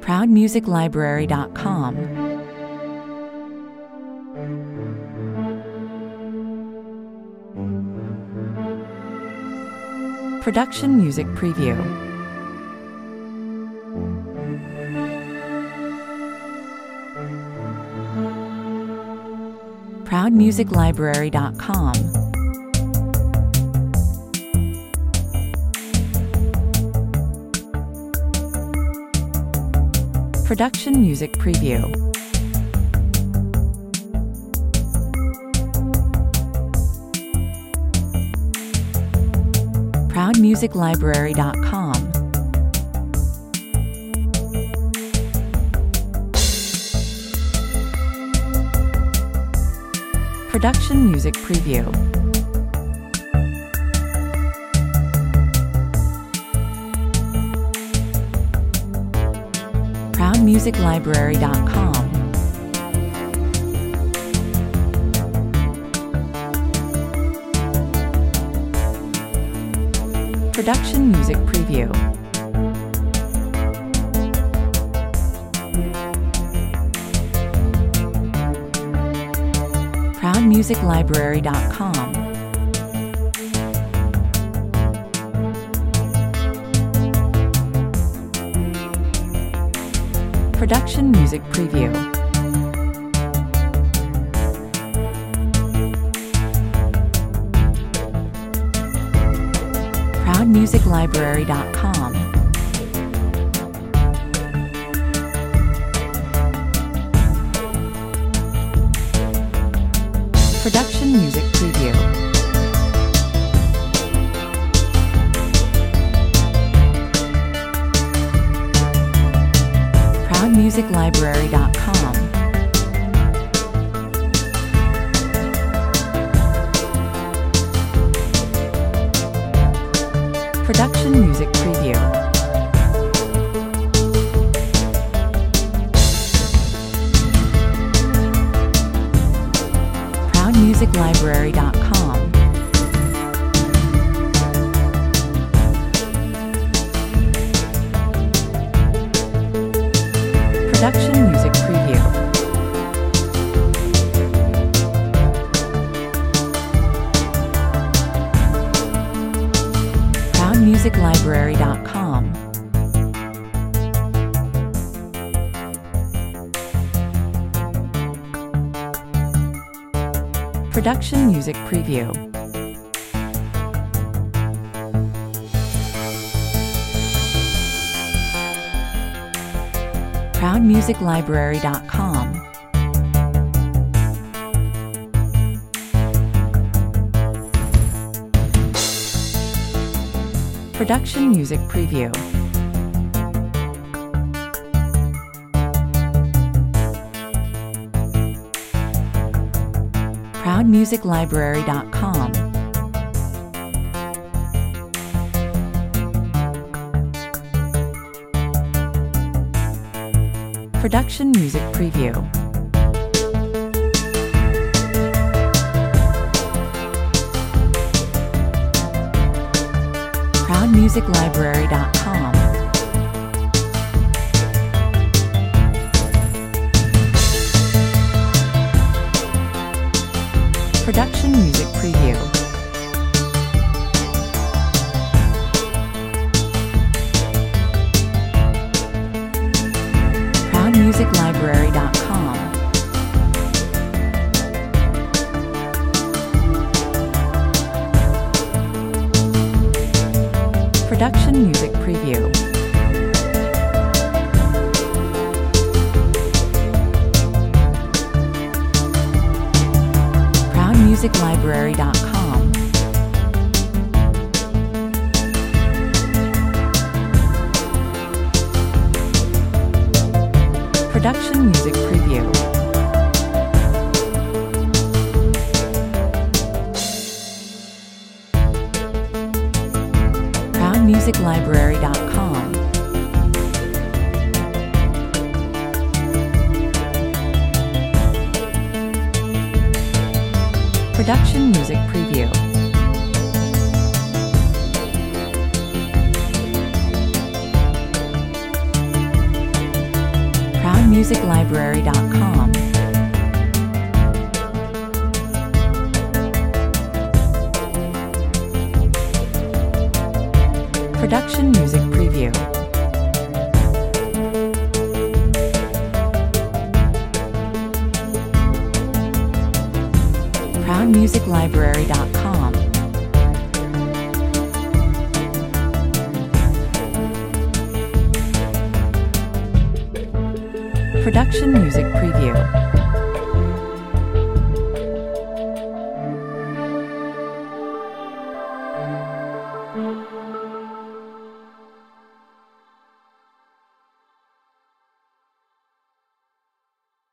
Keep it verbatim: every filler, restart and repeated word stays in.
proud music library dot com. Production Music Preview. proud music library dot com. Production Music Preview. proud music library dot com. Production Music Preview. proud music library dot com. Production Music Preview. proud music library dot com. Production Music Preview. proud music library dot com. Production Music Preview. proud music library dot com. Production Music Preview. proud music library dot com. Production Music Preview. proud music library dot com. Production Music Preview. proud music library dot com. Production Music Preview. proud music library dot com. Production Music Preview. proud music library dot com. Production Music Preview. proud music library dot com. Production Music Preview. proud music library dot com. Production Music Preview. proud music library dot com. Production Music Preview. music library dot com. Production Music Preview. proud music library dot com. Production Music Preview.